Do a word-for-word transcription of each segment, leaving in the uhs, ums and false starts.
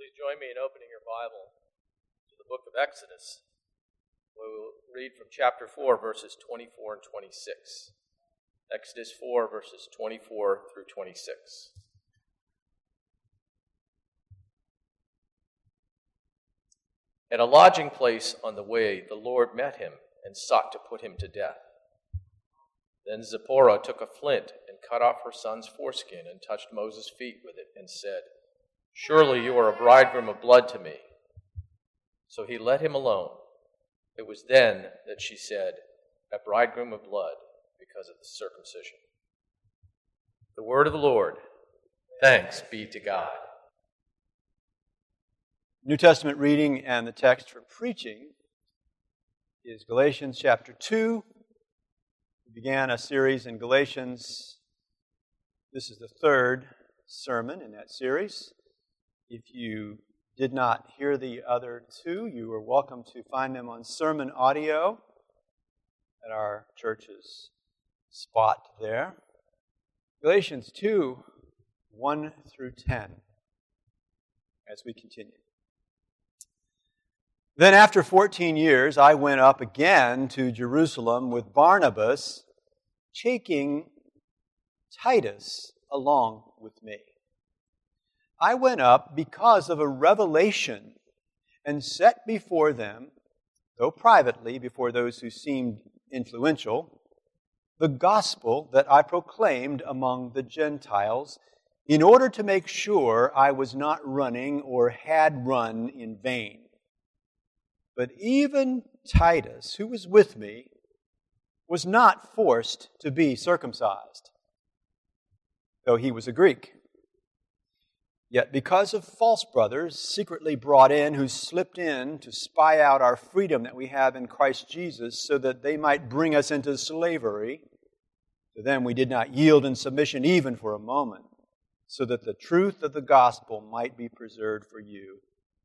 Please join me in opening your Bible to the book of Exodus. We will read from chapter four, verses twenty-four and twenty-six. Exodus four, verses twenty-four through twenty-six. At a lodging place on the way, the Lord met him and sought to put him to death. Then Zipporah took a flint and cut off her son's foreskin and touched Moses' feet with it and said, "Surely you are a bridegroom of blood to me." So he let him alone. It was then that she said, "A bridegroom of blood," because of the circumcision. The word of the Lord. Thanks be to God. New Testament reading and the text for preaching is Galatians chapter two. We began a series in Galatians. This is the third sermon in that series. If you did not hear the other two, you are welcome to find them on sermon audio at our church's spot there. Galatians two, one through ten, as we continue. Then after fourteen years, I went up again to Jerusalem with Barnabas, taking Titus along with me. I went up because of a revelation and set before them, though privately before those who seemed influential, the gospel that I proclaimed among the Gentiles, in order to make sure I was not running or had run in vain. But even Titus, who was with me, was not forced to be circumcised, though he was a Greek. Yet because of false brothers secretly brought in who slipped in to spy out our freedom that we have in Christ Jesus so that they might bring us into slavery, to them we did not yield in submission even for a moment, so that the truth of the gospel might be preserved for you.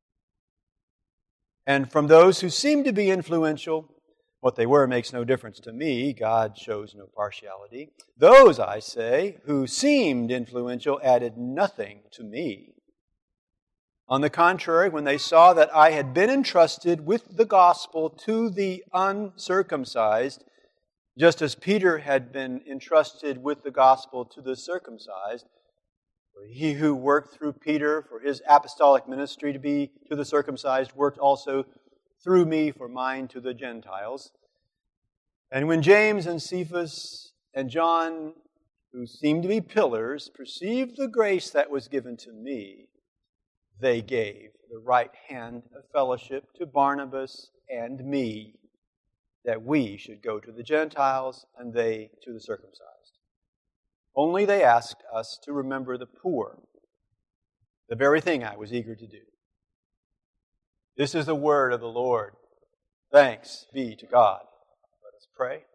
And from those who seemed to be influential, what they were makes no difference to me. God shows no partiality. Those, I say, who seemed influential added nothing to me. On the contrary, when they saw that I had been entrusted with the gospel to the uncircumcised, just as Peter had been entrusted with the gospel to the circumcised, for he who worked through Peter for his apostolic ministry to be to the circumcised worked also through me for mine to the Gentiles. And when James and Cephas and John, who seemed to be pillars, perceived the grace that was given to me, they gave the right hand of fellowship to Barnabas and me, that we should go to the Gentiles and they to the circumcised. Only they asked us to remember the poor, the very thing I was eager to do. This is the word of the Lord. Thanks be to God. Let us pray.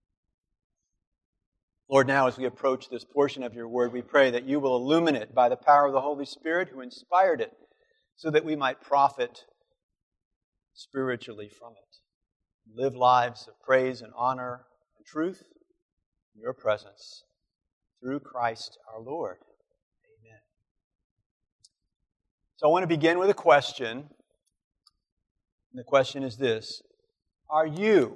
Lord, now as we approach this portion of your word, we pray that you will illumine it by the power of the Holy Spirit who inspired it, so that we might profit spiritually from it. Live lives of praise and honor and truth in your presence. Through Christ our Lord. Amen. So I want to begin with a question. And the question is this: are you,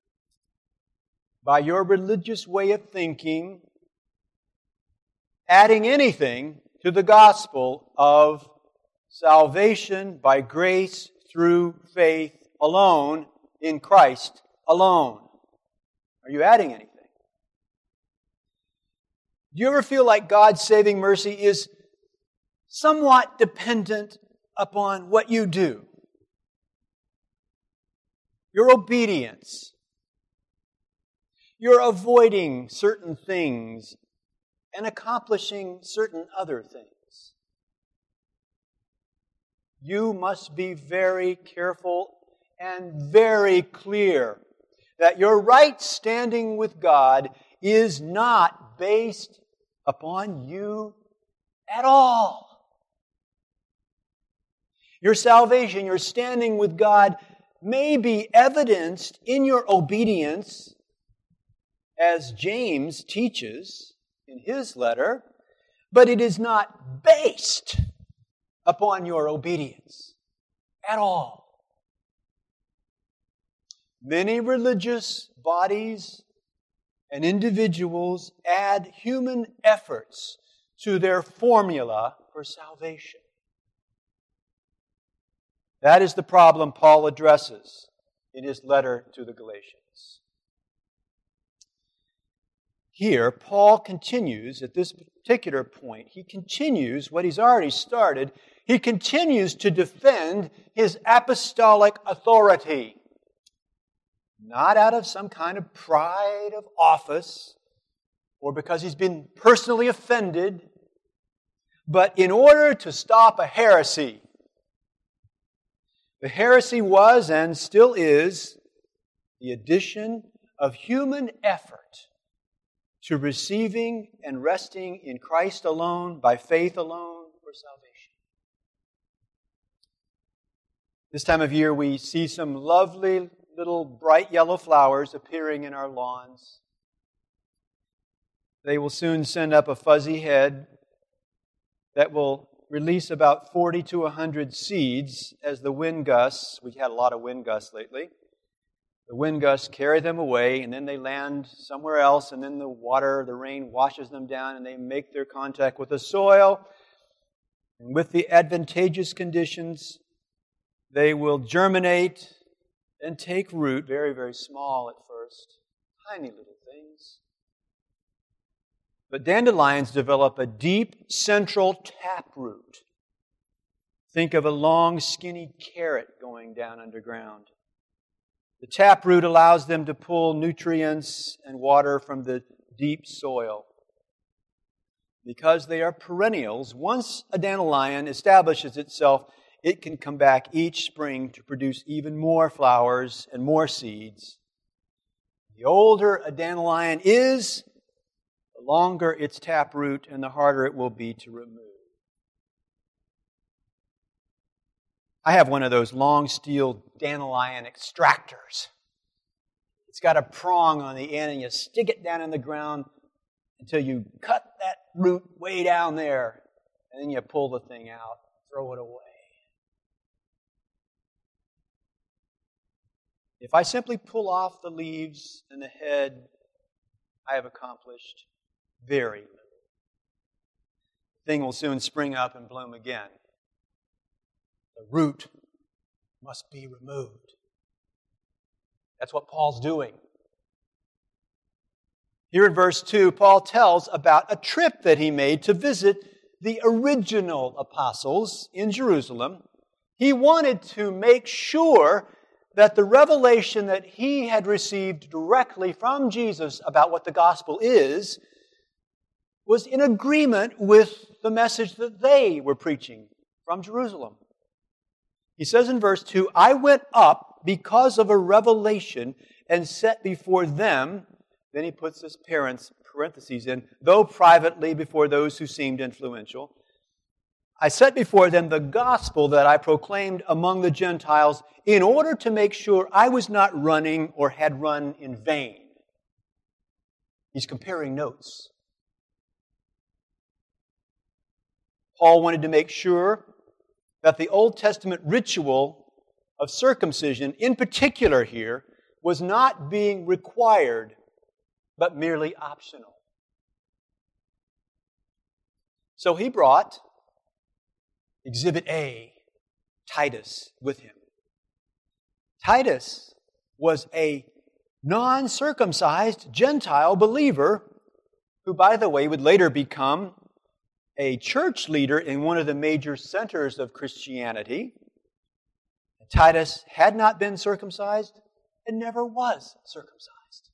by your religious way of thinking, adding anything to the gospel of salvation by grace through faith alone in Christ alone? Are you adding anything? Do you ever feel like God's saving mercy is somewhat dependent upon what you do? Your obedience. You're avoiding certain things and accomplishing certain other things. You must be very careful and very clear that your right standing with God is not based upon you at all. Your salvation, your standing with God, may be evidenced in your obedience, as James teaches in his letter, but it is not based upon your obedience at all. Many religious bodies and individuals add human efforts to their formula for salvation. That is the problem Paul addresses in his letter to the Galatians. Here, Paul continues, at this particular point, he continues what he's already started. He continues to defend his apostolic authority. Not out of some kind of pride of office or because he's been personally offended, but in order to stop a heresy. The heresy was and still is the addition of human effort to receiving and resting in Christ alone, by faith alone, for salvation. This time of year we see some lovely little bright yellow flowers appearing in our lawns. They will soon send up a fuzzy head that will release about forty to one hundred seeds as the wind gusts. We've had a lot of wind gusts lately. The wind gusts carry them away, and then they land somewhere else, and then the water, the rain washes them down, and they make their contact with the soil. And with the advantageous conditions, they will germinate and take root, very, very small at first, tiny little things. But dandelions develop a deep central taproot. Think of a long, skinny carrot going down underground. The taproot allows them to pull nutrients and water from the deep soil. Because they are perennials, once a dandelion establishes itself, it can come back each spring to produce even more flowers and more seeds. The older a dandelion is, the longer its taproot and the harder it will be to remove. I have one of those long steel dandelion extractors. It's got a prong on the end and you stick it down in the ground until you cut that root way down there, and then you pull the thing out, throw it away. If I simply pull off the leaves and the head, I have accomplished very little. The thing will soon spring up and bloom again. The root must be removed. That's what Paul's doing. Here in verse two, Paul tells about a trip that he made to visit the original apostles in Jerusalem. He wanted to make sure that the revelation that he had received directly from Jesus about what the gospel is was in agreement with the message that they were preaching from Jerusalem. He says in verse two, I went up because of a revelation and set before them, then he puts this parentheses in, though privately before those who seemed influential, I set before them the gospel that I proclaimed among the Gentiles in order to make sure I was not running or had run in vain. He's comparing notes. Paul wanted to make sure that the Old Testament ritual of circumcision, in particular here, was not being required, but merely optional. So he brought Exhibit A, Titus, with him. Titus was a non-circumcised Gentile believer who, by the way, would later become a church leader in one of the major centers of Christianity. Titus had not been circumcised and never was circumcised.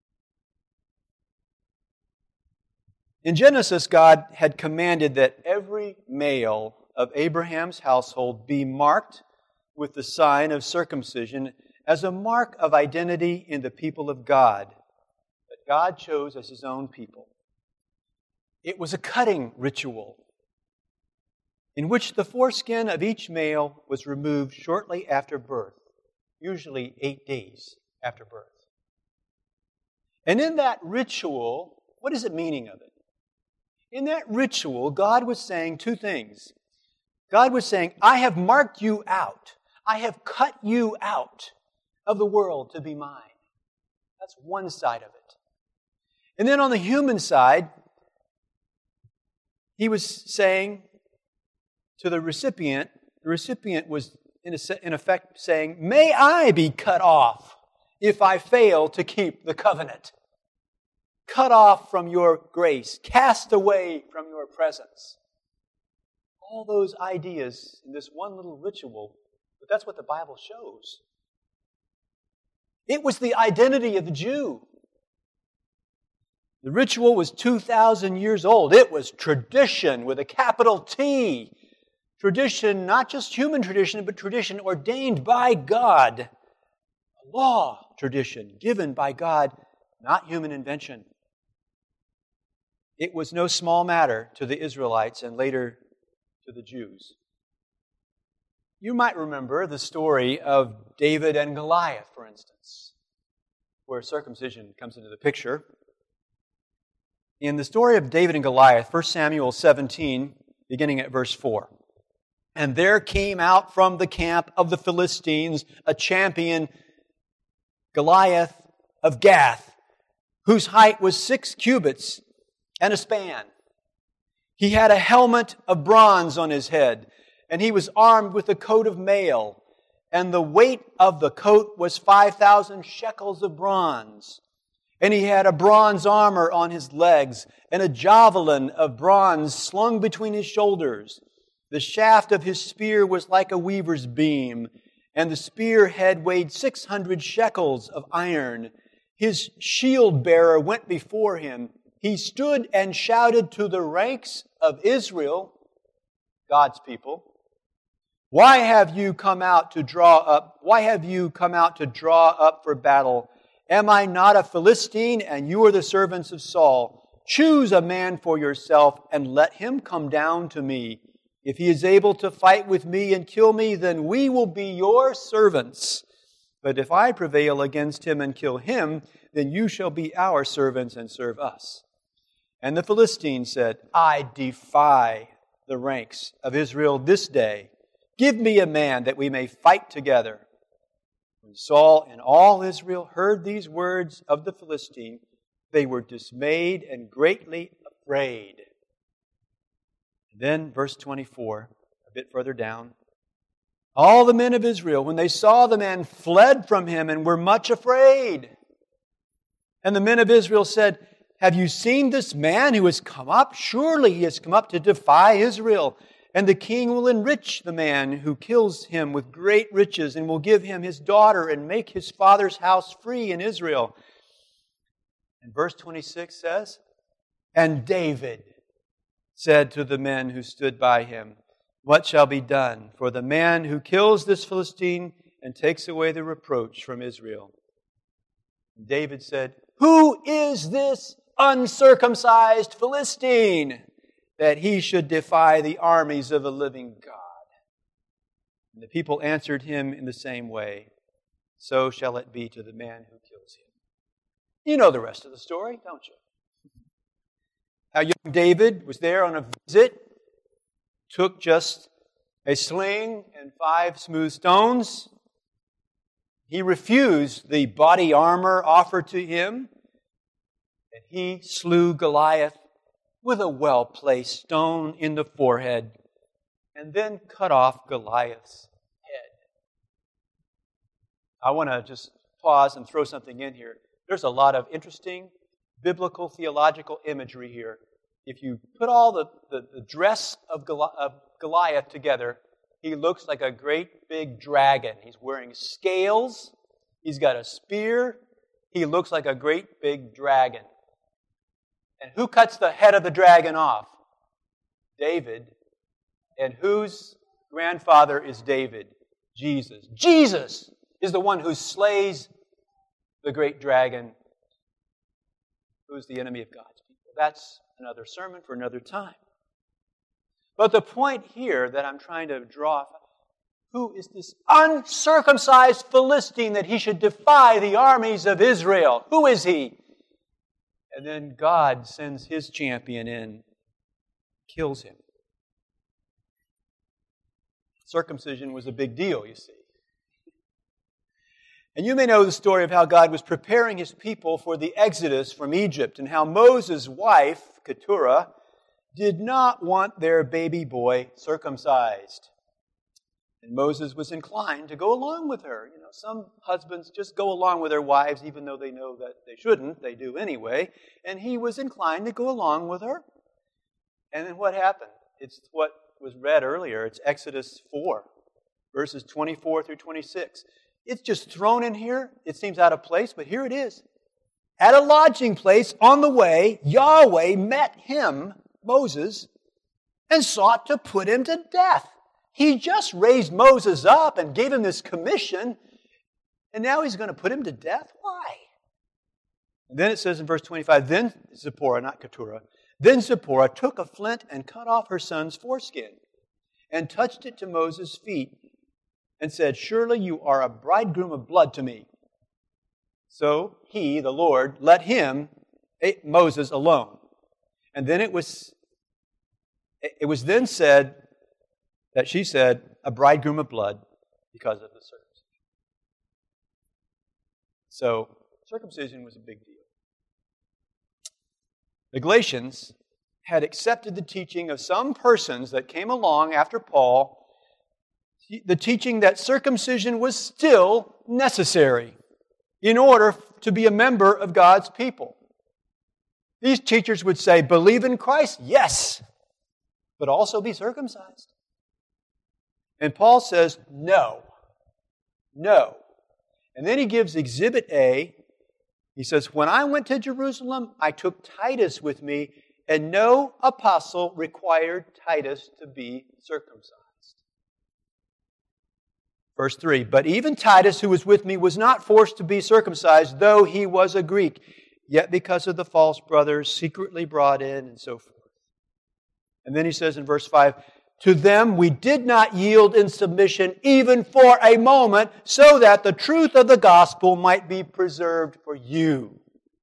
In Genesis, God had commanded that every male of Abraham's household be marked with the sign of circumcision as a mark of identity in the people of God that God chose as His own people. It was a cutting ritual in which the foreskin of each male was removed shortly after birth, usually eight days after birth. And in that ritual, what is the meaning of it? In that ritual, God was saying two things. God was saying, I have marked you out. I have cut you out of the world to be mine. That's one side of it. And then on the human side, He was saying to the recipient, the recipient was in, a, in effect saying, may I be cut off if I fail to keep the covenant. Cut off from your grace, cast away from your presence. All those ideas in this one little ritual, but that's what the Bible shows. It was the identity of the Jew. The ritual was two thousand years old. It was tradition with a capital T. Tradition, not just human tradition, but tradition ordained by God. A law tradition given by God, not human invention. It was no small matter to the Israelites and later to the Jews. You might remember the story of David and Goliath, for instance, where circumcision comes into the picture. In the story of David and Goliath, First Samuel seventeen, beginning at verse four. And there came out from the camp of the Philistines a champion, Goliath of Gath, whose height was six cubits and a span. He had a helmet of bronze on his head, and he was armed with a coat of mail, and the weight of the coat was five thousand shekels of bronze. And he had a bronze armor on his legs, and a javelin of bronze slung between his shoulders. The shaft of his spear was like a weaver's beam, and the spear head weighed six hundred shekels of iron. His shield bearer went before him. He stood and shouted to the ranks of Israel, God's people, why have you come out to draw up? Why have you come out to draw up for battle? Am I not a Philistine, and you are the servants of Saul? Choose a man for yourself, and let him come down to me. If he is able to fight with me and kill me, then we will be your servants. But if I prevail against him and kill him, then you shall be our servants and serve us. And the Philistine said, I defy the ranks of Israel this day. Give me a man that we may fight together. When Saul and all Israel heard these words of the Philistine, they were dismayed and greatly afraid. And then verse twenty-four, a bit further down. All the men of Israel, when they saw the man, fled from him and were much afraid. And the men of Israel said, have you seen this man who has come up? Surely he has come up to defy Israel. And the king will enrich the man who kills him with great riches, and will give him his daughter and make his father's house free in Israel. And verse twenty-six says, and David said to the men who stood by him, what shall be done for the man who kills this Philistine and takes away the reproach from Israel? And David said, who is this uncircumcised Philistine, that he should defy the armies of a living God? And the people answered him in the same way, so shall it be to the man who kills him. You know the rest of the story, don't you? How young David was there on a visit, took just a sling and five smooth stones. He refused the body armor offered to him, and he slew Goliath with a well-placed stone in the forehead, and then cut off Goliath's head. I want to just pause and throw something in here. There's a lot of interesting biblical theological imagery here. If you put all the, the, the dress of, Goli- of Goliath together, he looks like a great big dragon. He's wearing scales. He's got a spear. He looks like a great big dragon. And who cuts the head of the dragon off? David. And whose grandfather is David? Jesus. Jesus is the one who slays the great dragon, who's the enemy of God's people. That's another sermon for another time. But the point here that I'm trying to draw, who is this uncircumcised Philistine that he should defy the armies of Israel? Who is he? And then God sends his champion in, kills him. Circumcision was a big deal, you see. And you may know the story of how God was preparing His people for the exodus from Egypt and how Moses' wife, Keturah, did not want their baby boy circumcised. And Moses was inclined to go along with her. You know, some husbands just go along with their wives even though they know that they shouldn't. They do anyway. And he was inclined to go along with her. And then what happened? It's what was read earlier. It's Exodus four, verses twenty-four through twenty-six. It's just thrown in here. It seems out of place, but here it is. At a lodging place on the way, Yahweh met him, Moses, and sought to put him to death. He just raised Moses up and gave him this commission, and now he's going to put him to death? Why? And then it says in verse twenty-five, then Zipporah, not Keturah, then Zipporah took a flint and cut off her son's foreskin and touched it to Moses' feet and said, surely you are a bridegroom of blood to me. So he, the Lord, let him, Moses, alone. And then it was, it was then said that she said, a bridegroom of blood because of the circumcision. So circumcision was a big deal. The Galatians had accepted the teaching of some persons that came along after Paul, the teaching that circumcision was still necessary in order to be a member of God's people. These teachers would say, believe in Christ, yes, but also be circumcised. And Paul says, no, no. And then he gives Exhibit A. He says, when I went to Jerusalem, I took Titus with me, and no apostle required Titus to be circumcised. Verse three, but even Titus, who was with me, was not forced to be circumcised, though he was a Greek, yet because of the false brothers secretly brought in, and so forth. And then he says in verse five, to them we did not yield in submission even for a moment, so that the truth of the gospel might be preserved for you.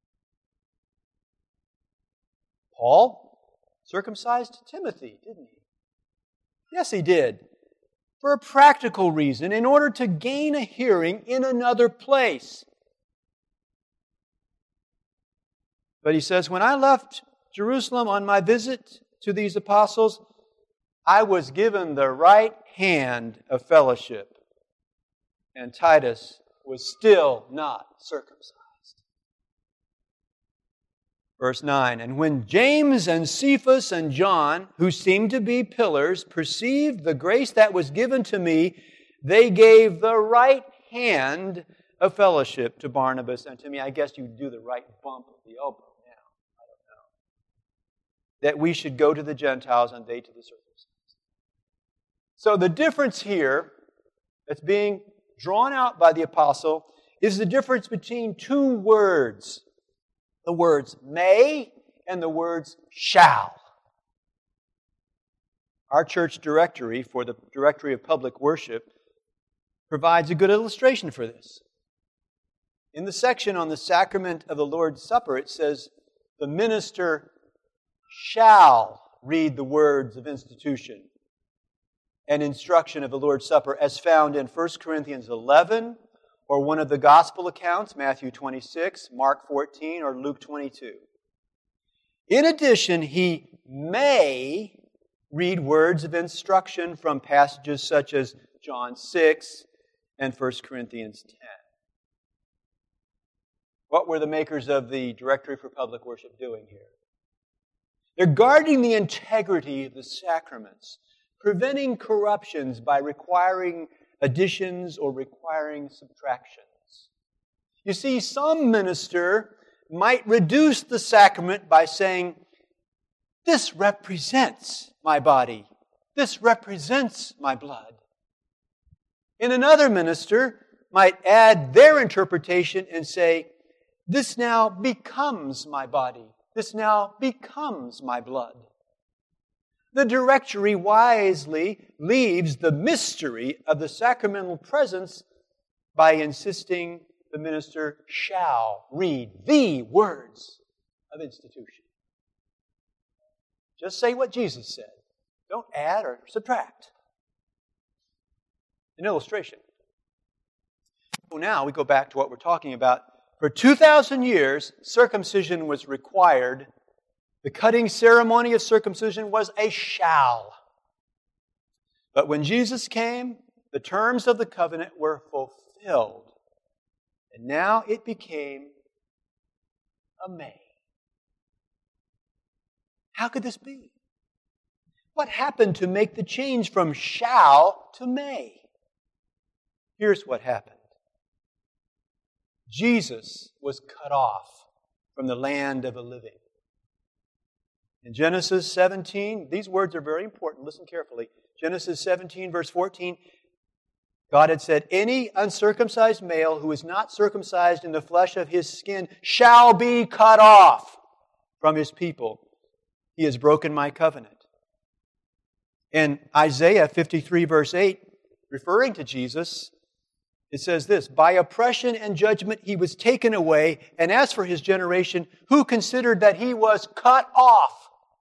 Paul circumcised Timothy, didn't he? Yes, he did. For a practical reason, in order to gain a hearing in another place. But he says, when I left Jerusalem on my visit to these apostles, I was given the right hand of fellowship, and Titus was still not circumcised. Verse nine, and when James and Cephas and John, who seemed to be pillars, perceived the grace that was given to me, they gave the right hand of fellowship to Barnabas and to me. I guess you do the right bump of the elbow now. I don't know. That we should go to the Gentiles and they to the circumcised. So the difference here that's being drawn out by the apostle is the difference between two words. The words may and the words shall. Our church directory for the Directory of Public Worship provides a good illustration for this. In the section on the sacrament of the Lord's Supper, it says, the minister shall read the words of institution and instruction of the Lord's Supper as found in First Corinthians eleven, or one of the gospel accounts, Matthew twenty-six, Mark fourteen, or Luke twenty-two. In addition, he may read words of instruction from passages such as John six and First Corinthians ten. What were the makers of the Directory for Public Worship doing here? They're guarding the integrity of the sacraments, preventing corruptions by requiring additions or requiring subtractions. You see, some minister might reduce the sacrament by saying, this represents my body. This represents my blood. And another minister might add their interpretation and say, this now becomes my body. This now becomes my blood. The directory wisely leaves the mystery of the sacramental presence by insisting the minister shall read the words of institution. Just say what Jesus said. Don't add or subtract. An illustration. So now we go back to what we're talking about. For two thousand years, circumcision was required. The cutting ceremony of circumcision was a shall. But when Jesus came, the terms of the covenant were fulfilled. And now it became a may. How could this be? What happened to make the change from shall to may? Here's what happened. Jesus was cut off from the land of the living. In Genesis seventeen, these words are very important. Listen carefully. Genesis seventeen, verse fourteen, God had said, any uncircumcised male who is not circumcised in the flesh of his skin shall be cut off from his people. He has broken my covenant. In Isaiah fifty-three, verse eight, referring to Jesus, it says this, by oppression and judgment he was taken away, and as for his generation, who considered that he was cut off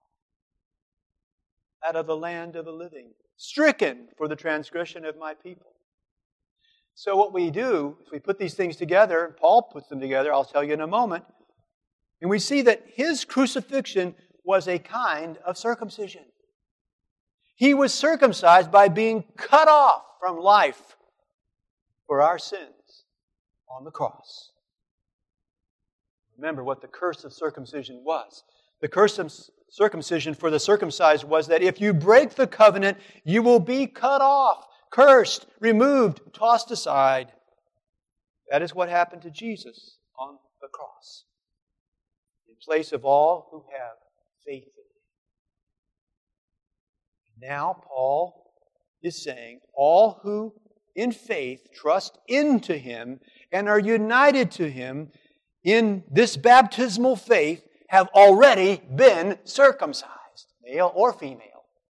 out of the land of the living, stricken for the transgression of my people. So what we do, if we put these things together, Paul puts them together, I'll tell you in a moment, and we see that his crucifixion was a kind of circumcision. He was circumcised by being cut off from life for our sins on the cross. Remember what the curse of circumcision was. The curse of circumcision for the circumcised was that if you break the covenant, you will be cut off, cursed, removed, tossed aside. That is what happened to Jesus on the cross, in place of all who have faith in Him. Now Paul is saying all who in faith trust into Him and are united to Him in this baptismal faith have already been circumcised, male or female.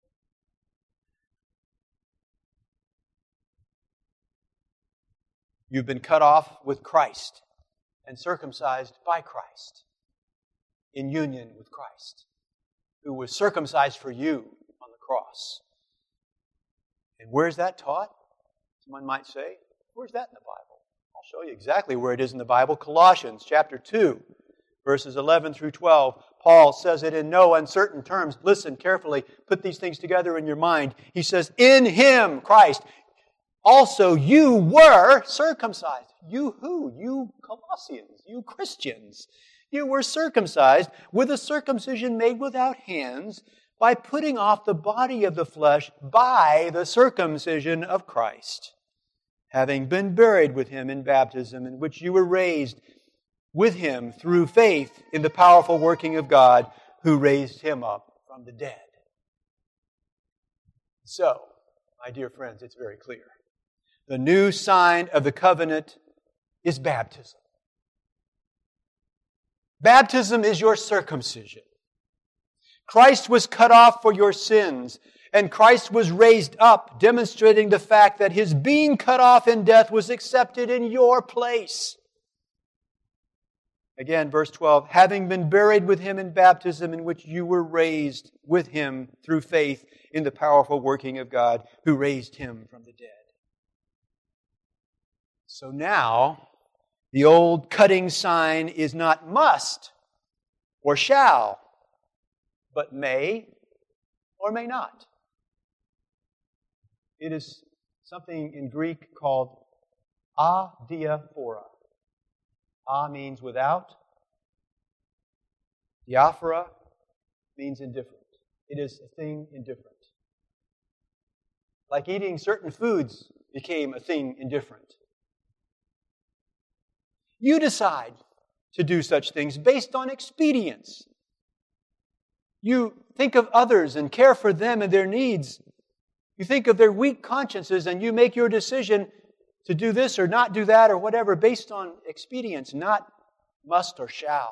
You've been cut off with Christ and circumcised by Christ in union with Christ, who was circumcised for you on the cross. And where's that taught? Someone might say, where's that in the Bible? I'll show you exactly where it is in the Bible. Colossians chapter two, verses eleven through twelve. Paul says it in no uncertain terms. Listen carefully. Put these things together in your mind. He says, in Him, Christ, also you were circumcised. You who? You Colossians. You Christians. You were circumcised with a circumcision made without hands by putting off the body of the flesh by the circumcision of Christ, having been buried with Him in baptism, in which you were raised with Him through faith in the powerful working of God who raised Him up from the dead. So, my dear friends, it's very clear. The new sign of the covenant is baptism. Baptism is your circumcision. Christ was cut off for your sins, and Christ was raised up, demonstrating the fact that His being cut off in death was accepted in your place. Again, verse twelve, having been buried with Him in baptism, in which you were raised with Him through faith in the powerful working of God who raised Him from the dead. So now, the old cutting sign is not must or shall, but may or may not. It is something in Greek called adiaphora. A means without. Diaphora means indifferent. It is a thing indifferent. Like eating certain foods became a thing indifferent. You decide to do such things based on expedience. You think of others and care for them and their needs. You think of their weak consciences and you make your decision to do this or not do that or whatever based on expedience, not must or shall.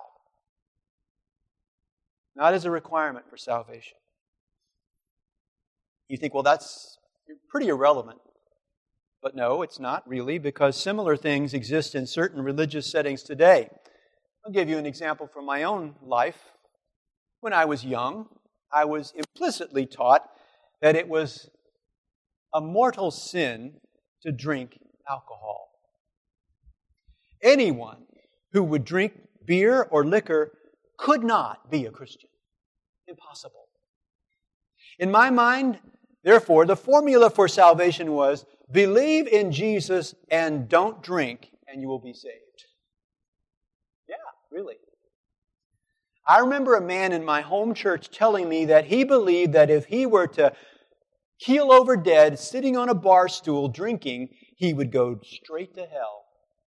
Not as a requirement for salvation. You think, well, that's pretty irrelevant. But no, it's not really, because similar things exist in certain religious settings today. I'll give you an example from my own life. When I was young, I was implicitly taught that it was a mortal sin to drink alcohol. Anyone who would drink beer or liquor could not be a Christian. Impossible. In my mind, therefore, the formula for salvation was believe in Jesus and don't drink and you will be saved. Yeah, really. I remember a man in my home church telling me that he believed that if he were to keel over dead, sitting on a bar stool drinking, he would go straight to hell.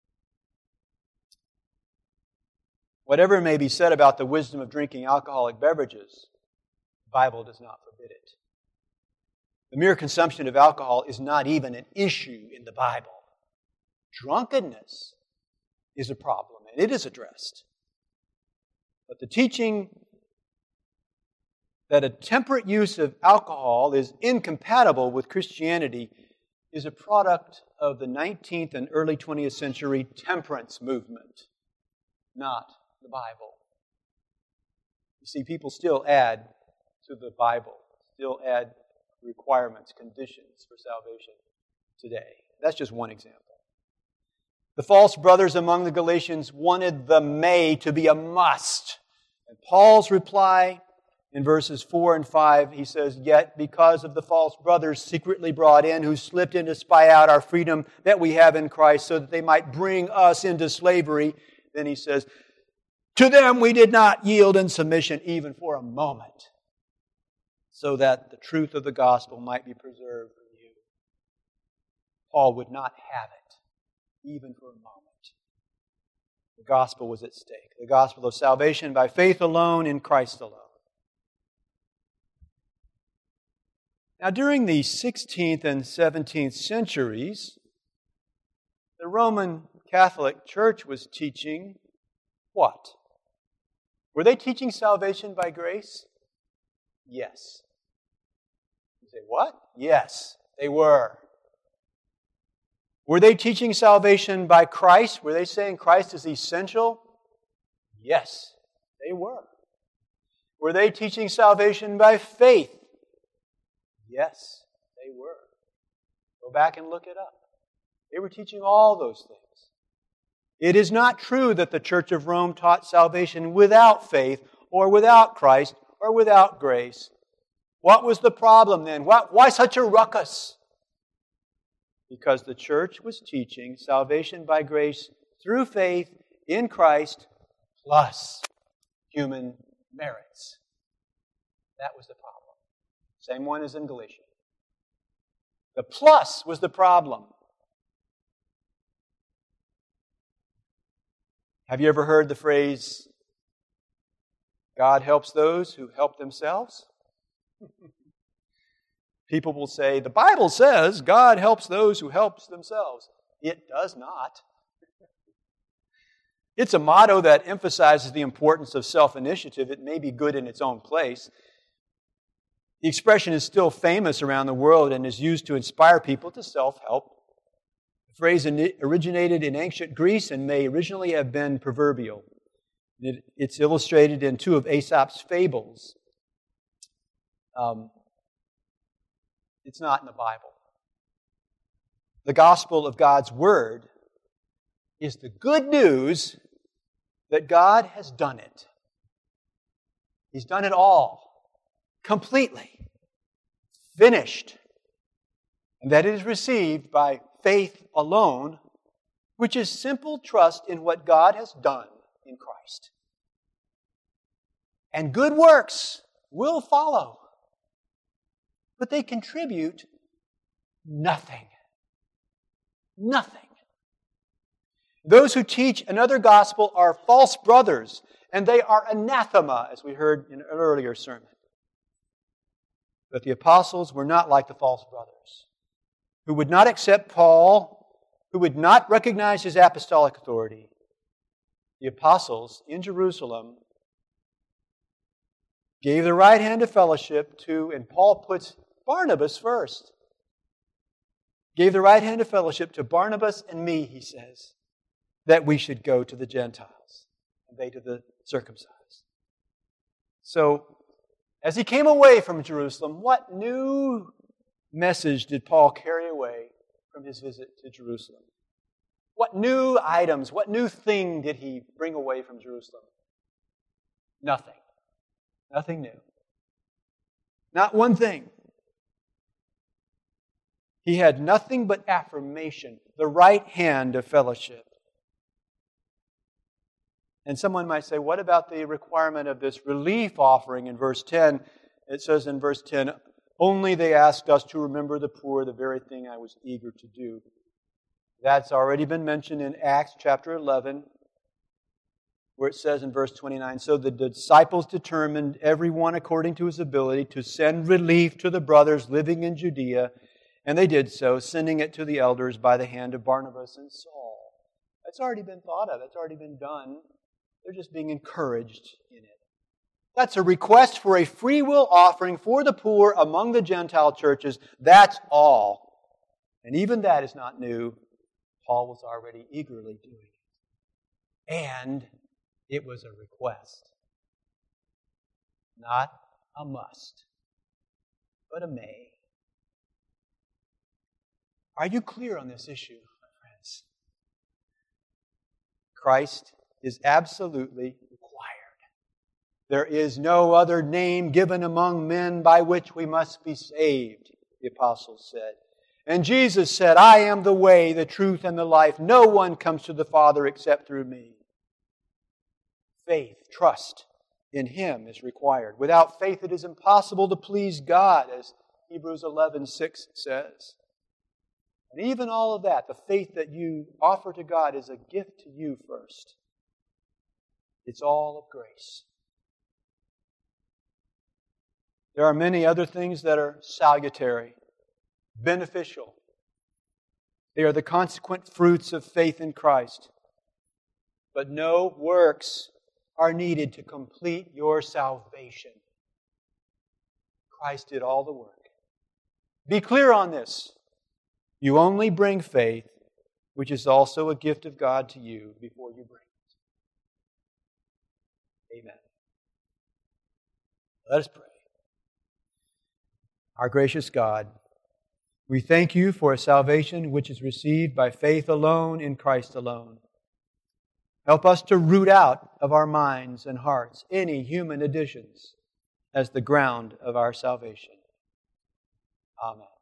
Whatever may be said about the wisdom of drinking alcoholic beverages, the Bible does not forbid it. The mere consumption of alcohol is not even an issue in the Bible. Drunkenness is a problem, and it is addressed. But the teaching that a temperate use of alcohol is incompatible with Christianity is a product of the nineteenth and early twentieth century temperance movement, not the Bible. You see, people still add to the Bible, still add requirements, conditions for salvation today. That's just one example. The false brothers among the Galatians wanted the may to be a must. And Paul's reply in verses four and five, he says, yet because of the false brothers secretly brought in who slipped in to spy out our freedom that we have in Christ so that they might bring us into slavery, then he says, to them we did not yield in submission even for a moment, so that the truth of the gospel might be preserved for you. Paul would not have it, even for a moment. The gospel was at stake. The gospel of salvation by faith alone in Christ alone. Now, during the sixteenth and seventeenth centuries, the Roman Catholic Church was teaching what? Were they teaching salvation by grace? Yes. You say, what? Yes, they were. Were they teaching salvation by Christ? Were they saying Christ is essential? Yes, they were. Were they teaching salvation by faith? Yes, they were. Go back and look it up. They were teaching all those things. It is not true that the Church of Rome taught salvation without faith or without Christ or without grace. What was the problem then? Why, why such a ruckus? Because the church was teaching salvation by grace through faith in Christ plus human merits. That was the problem. Same one as in Galatia. The plus was the problem. Have you ever heard the phrase, God helps those who help themselves? People will say, the Bible says God helps those who help themselves. It does not. It's a motto that emphasizes the importance of self-initiative. It may be good in its own place. The expression is still famous around the world and is used to inspire people to self-help. The phrase originated in ancient Greece and may originally have been proverbial. It, it's illustrated in two of Aesop's fables. Um, it's not in the Bible. The gospel of God's Word is the good news that God has done it. He's done it all. Completely. Finished. And that it is received by faith alone, which is simple trust in what God has done in Christ. And good works will follow. But they contribute nothing. Nothing. Those who teach another gospel are false brothers, and they are anathema, as we heard in an earlier sermon. But the apostles were not like the false brothers, who would not accept Paul, who would not recognize his apostolic authority. The apostles in Jerusalem gave the right hand of fellowship to, and Paul puts Barnabas first, gave the right hand of fellowship to Barnabas and me, he says, that we should go to the Gentiles, and they to the circumcised. So, as he came away from Jerusalem, what new message did Paul carry away from his visit to Jerusalem? What new items, what new thing did he bring away from Jerusalem? Nothing. Nothing new. Not one thing. He had nothing but affirmation, the right hand of fellowship. And someone might say, what about the requirement of this relief offering in verse ten? It says in verse ten, only they asked us to remember the poor, the very thing I was eager to do. That's already been mentioned in Acts chapter eleven, where it says in verse twenty-nine, so the disciples determined, everyone according to his ability, to send relief to the brothers living in Judea, and they did so, sending it to the elders by the hand of Barnabas and Saul. That's already been thought of. That's already been done. They're just being encouraged in it. That's a request for a free will offering for the poor among the Gentile churches. That's all. And even that is not new. Paul was already eagerly doing it. And it was a request. Not a must, but a may. Are you clear on this issue, my friends? Christ is absolutely required. There is no other name given among men by which we must be saved, the apostles said. And Jesus said, I am the way, the truth, and the life. No one comes to the Father except through me. Faith, trust in Him is required. Without faith, it is impossible to please God, as Hebrews eleven six says. And even all of that, the faith that you offer to God is a gift to you first. It's all of grace. There are many other things that are salutary, beneficial. They are the consequent fruits of faith in Christ. But no works are needed to complete your salvation. Christ did all the work. Be clear on this. You only bring faith, which is also a gift of God to you, before you bring it. Amen. Let us pray. Our gracious God, we thank you for a salvation which is received by faith alone in Christ alone. Help us to root out of our minds and hearts any human additions as the ground of our salvation. Amen.